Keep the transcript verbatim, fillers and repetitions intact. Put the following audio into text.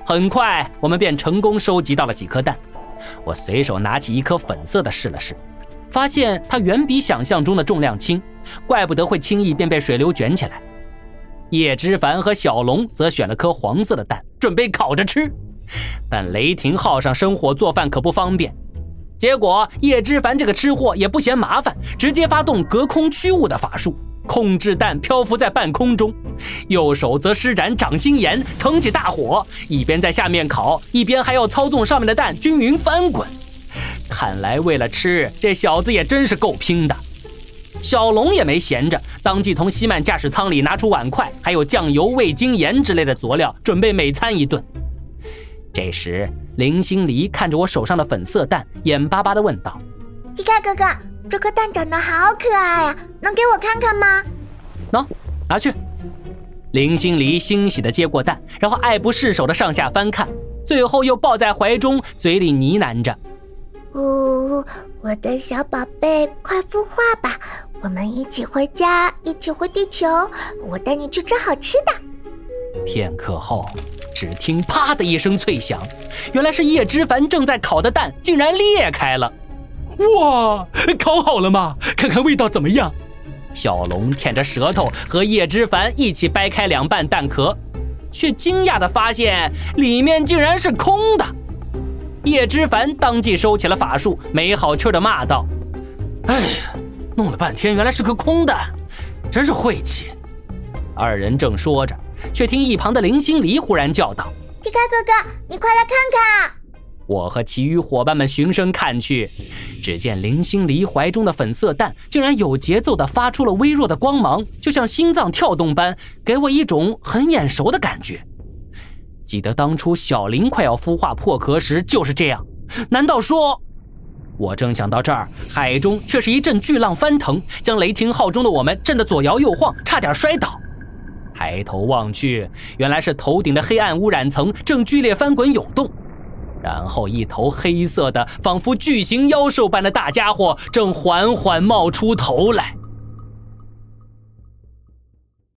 很快，我们便成功收集到了几颗蛋。我随手拿起一颗粉色的试了试，发现它远比想象中的重量轻，怪不得会轻易便被水流卷起来。叶之凡和小龙则选了颗黄色的蛋，准备烤着吃。但雷霆号上生火做饭可不方便，结果叶之凡这个吃货也不嫌麻烦，直接发动隔空驱雾的法术，控制蛋漂浮在半空中，右手则施展掌心炎，腾起大火，一边在下面烤，一边还要操纵上面的蛋均匀翻滚。看来为了吃，这小子也真是够拼的。小龙也没闲着，当即从西曼驾驶舱里拿出碗筷，还有酱油、味精、盐之类的佐料，准备美餐一顿。这时林心离看着我手上的粉色蛋，眼巴巴地问道： 迪卡哥哥，这颗蛋长得好可爱啊，能给我看看吗？ 喏，拿去。林心离欣喜地接过蛋，然后爱不释手地上下翻看，最后又抱在怀中，嘴里呢喃着： 哦，我的小宝贝，快孵化吧，我们一起回家，一起回地球，我带你去吃好吃的。 片刻后，只听啪的一声脆响，原来是叶之凡正在烤的蛋竟然裂开了。 哇，烤好了吗？看看味道怎么样？ 小龙舔着舌头和叶之凡一起掰开两半蛋壳，却惊讶地发现里面竟然是空的。叶之凡当即收起了法术，没好气地骂道：哎呀，弄了半天原来是颗空蛋，真是晦气。二人正说着，却听一旁的林心离忽然叫道： 迪卡哥哥，你快来看看！ 我和其余伙伴们循声看去，只见林心离怀中的粉色蛋竟然有节奏地发出了微弱的光芒，就像心脏跳动般，给我一种很眼熟的感觉。记得当初小林快要孵化破壳时就是这样，难道说……我正想到这儿，海中却是一阵巨浪翻腾，将雷霆号中的我们震得左摇右晃，差点摔倒。抬头望去，原来是头顶的黑暗污染层正剧烈翻滚涌动，然后一头黑色的仿佛巨型妖兽般的大家伙正缓缓冒出头来。